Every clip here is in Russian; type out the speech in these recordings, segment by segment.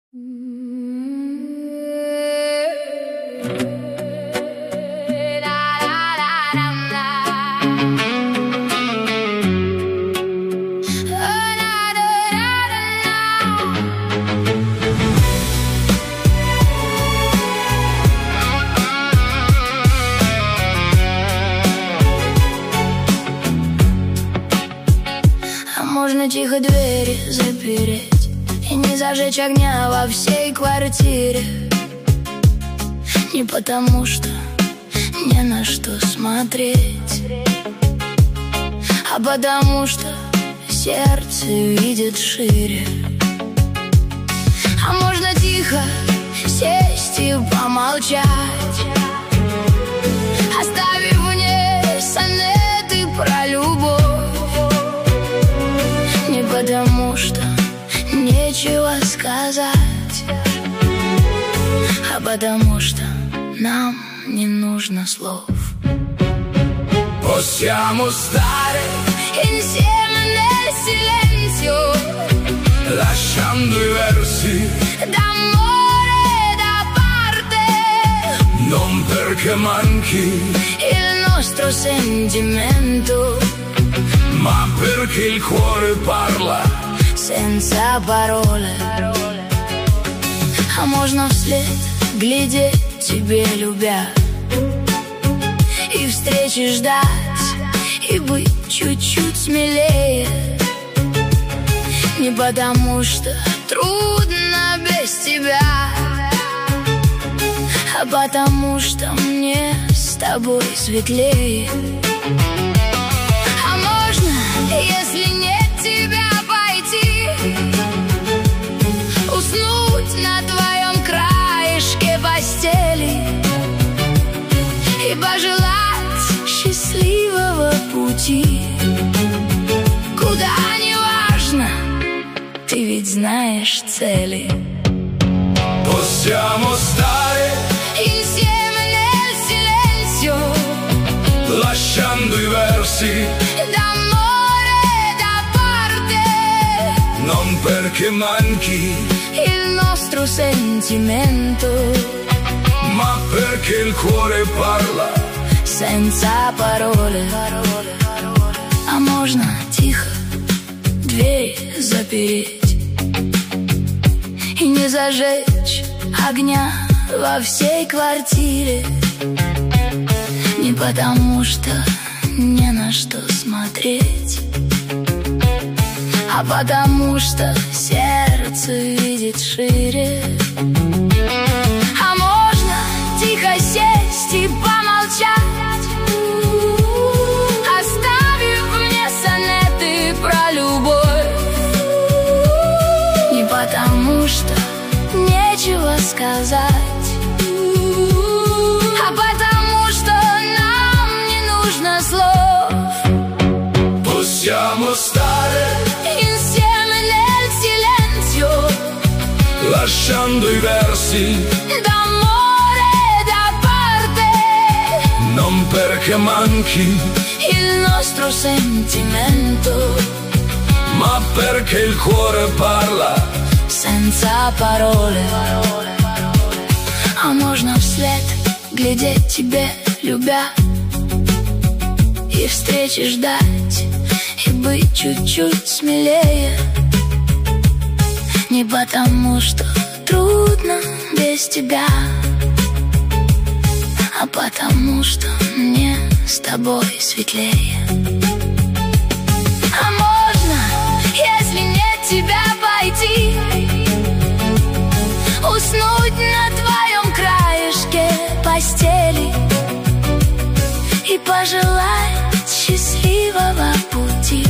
Можно тихо двери запереть и не зажечь огня во всей квартире. Не потому что не на что смотреть, а потому что сердце видит шире. А можно тихо сесть и помолчать, оставив вне сонеты про любовь. Не потому что нечего сказать, а потому что нам не нужно слов. Possiamo stare insieme nel silenzio, lasciando i versi d'amore da parte, non perché manchi, il nostro sentimento, ma perché il cuore parla senza parole. А можно вслед глядеть тебе, любя, и встречи ждать, и быть чуть-чуть смелее. Не потому что трудно без тебя, а потому что мне с тобой светлее. А можно, если нет тебя, пойти уснуть на твоем краешке постели и пожелать счастливого пути. Куда не важно, ты ведь знаешь цели. Possiamo stare Insieme nel silenzio, lasciando i versi d'amore da parte, non perché manchi, il nostro sentimento, ma perché il cuore parla senza parole. А можно тихо дверь запереть и не зажечь огня во всей квартире. Не потому что не на что смотреть, а потому что сердце видит шире. А можно тихо сесть и помолчать, оставив мне сонеты про любовь. Не потому что нечего сказать, а потому что нам не нужно слов. Possiamo stare Insieme nel silenzio, lasciando i versi d'amore da parte, non perché manchi, il nostro sentimento, ma perché il cuore parla senza parole. А можно вслед глядеть тебе, любя, и встречи ждать, и быть чуть-чуть смелее. Не потому что трудно без тебя, а потому что мне с тобой светлее. А можно, если нет тебя, пойти уснуть на твоем краешке постели и пожелать счастливого пути.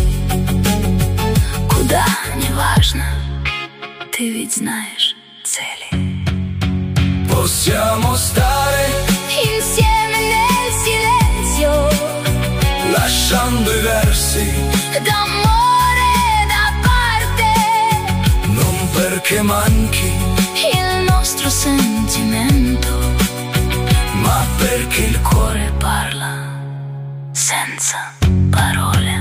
Куда не важно, ты ведь знаешь цели. Possiamo stare Insieme nel silenzio, lasciando i versi d'amore da parte, non perché manchi, il nostro sentimento, ma perché il il cuore parla senza parole.